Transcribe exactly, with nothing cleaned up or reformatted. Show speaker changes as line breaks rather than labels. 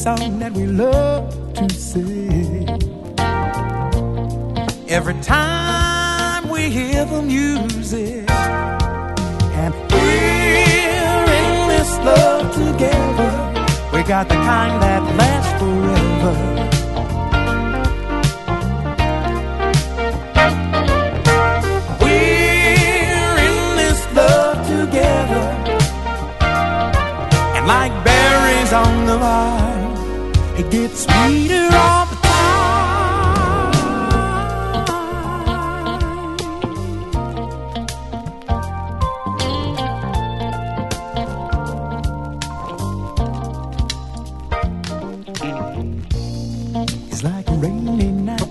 song that we love to sing. Every time we hear the music, and we're in this love together. We got the kind that lasts forever. We're in this love together, and like berries on the vine, it gets sweeter all the time. It's like a rainy night